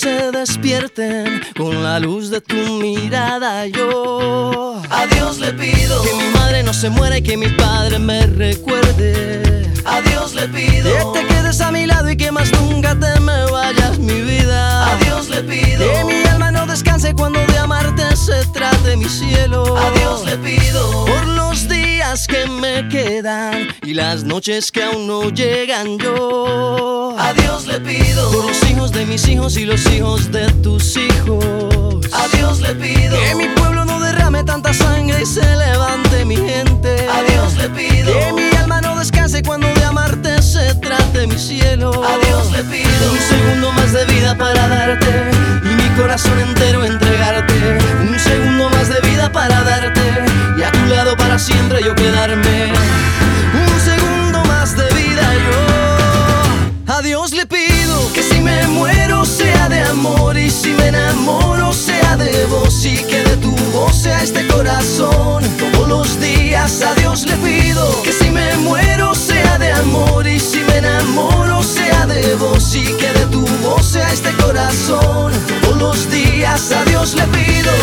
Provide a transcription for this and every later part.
se despierten con la luz de tu mirada. Yo a Dios le pido que mi madre no se muera y que mi padre me recuerde. A Dios le pido que te quedes a mi lado y que más nunca te me vayas, mi vida. A Dios le pido que mi alma no descanse cuando de amarte se trate, mi cielo. A Dios le pido por los días que me quedan y las noches que aún no llegan. Yo a Dios le pido por los hijos de mis hijos y los hijos de tus hijos. A Dios le pido que mi pueblo no derrame tanta sangre y se levante mi gente. A Dios le pido que mi alma no descanse cuando de amarte se trate, mi cielo. A Dios le pido un segundo más de vida para darte y mi corazón entero entregarte. Un segundo más de vida para darte y a tu lado para siempre yo quedarme. Un segundo más de vida yo. A Dios le pido que si me muero sea de amor y si me enamoro sea de vos y que de tu voz sea este corazón todos los días. A Dios le pido que si me muero sea de amor y si me enamoro sea de vos y que de tu voz sea este corazón todos los días. A Dios le pido,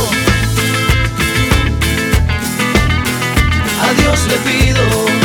a Dios le pido.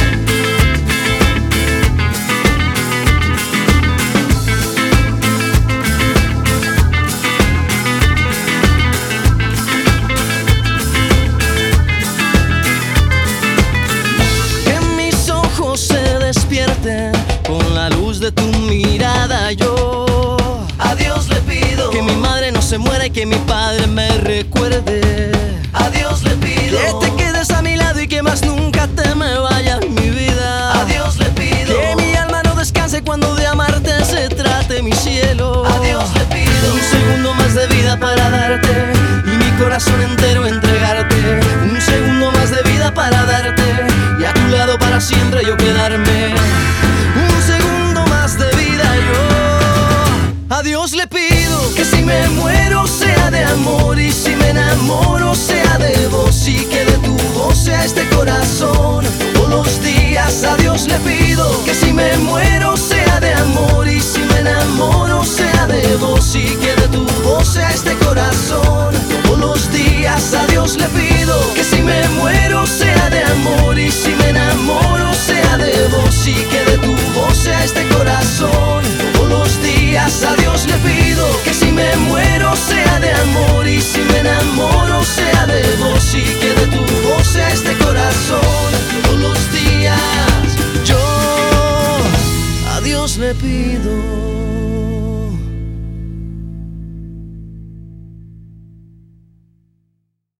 Con la luz de tu mirada yo a Dios le pido que mi madre no se muera y que mi padre me recuerde. A Dios le pido que te quedes a mi lado y que más nunca te me vayas, mi vida. A Dios le pido que mi alma no descanse cuando de amarte se trate, mi cielo. A Dios le pido un segundo más de vida para darte y mi corazón entero entregarte. Un segundo más de vida para darte y a tu lado para siempre yo quedarme. Un segundo más de vida yo. A Dios le pido que si me muero sea de amor y si me enamoro sea de vos y que de tu voz sea este corazón todos los días. A Dios le pido que si me muero sea de amor y si me enamoro sea de vos y que de tu voz sea este corazón todos los días. A Dios le pido que si me muero sea de amor y si me enamoro sea de vos y que de tu voz sea este corazón todos los días. A Dios le pido que si me muero sea de amor y si me enamoro sea de vos y que de tu voz sea este corazón todos los días. Yo a Dios le pido.